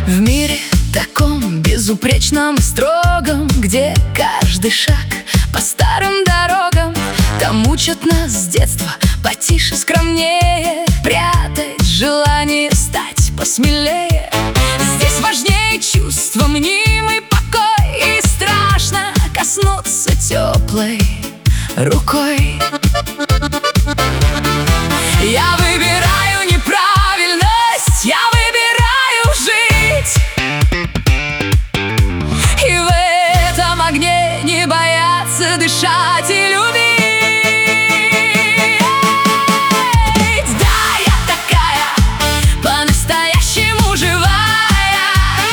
В мире таком безупречном и строгом, где каждый шаг по старым дорогам, там учат нас с детства потише, скромнее, прятать желание стать посмелее. Здесь важнее чувство, мнимый покой, и страшно коснуться теплой рукой. Я выбираю неправильность, я выбираю жить, и в этом огне не бояться дышать и любить. Да, я такая, по-настоящему живая.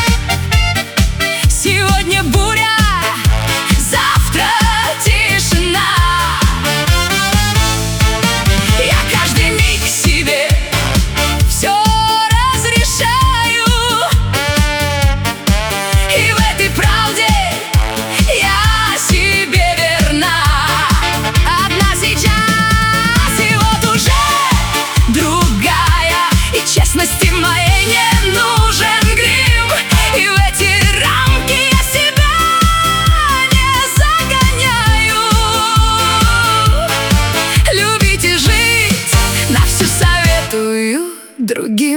Сегодня буря, завтра тишина. Я каждый миг себе все разрешаю, и в этой правде я себе верна. Одна сейчас, и вот уже другая, и честности моей не нужен грим, и в эти рамки я себя не загоняю. Любить и жить на всю советую другим.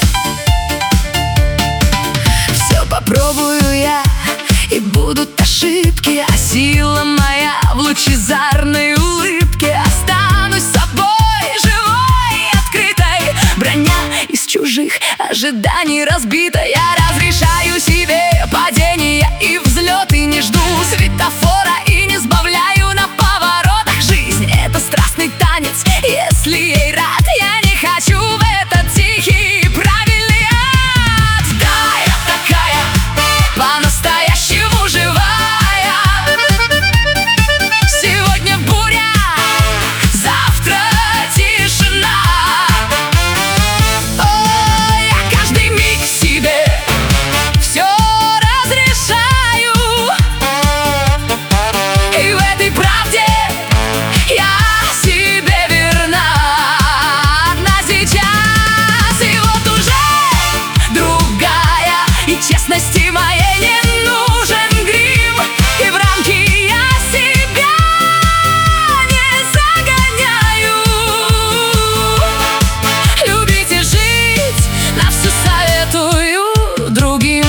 Все попробую я, и будут ошибки, а сила моя в лучезарной улыбке. Останусь собой, живой и открытой, броня из чужих ожиданий разбита. Я разрешаю себе падения и взлеты, не жду светофора и не сбавляю на поворотах. Жизнь — это страстный танец, если ей рад, я не хочу в этот тихий правильный ад. Да, я такая, по-настоящему живая. Сегодня буря, завтра тишина. О, я каждый миг себе все разрешаю, и в этой правде я себе верна. Одна сейчас, и вот уже другая, и честности моей не нужен грим, и в рамки я себя не загоняю. Любить и жить на всю советую другим.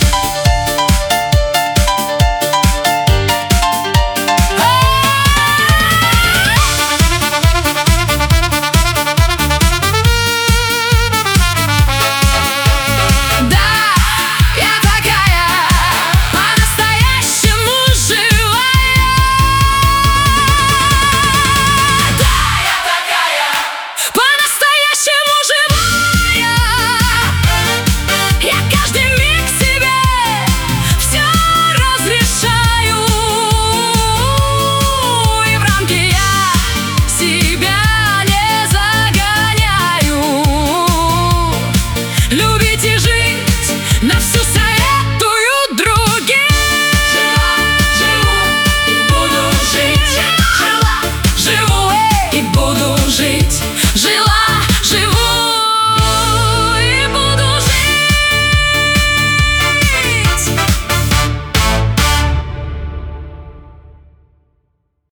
Да, я такая, по-настоящему живая. Да, я такая, по-настоящему живая. Я каждый миг себе все разрешаю, и в рамки я себя не загоняю. Любить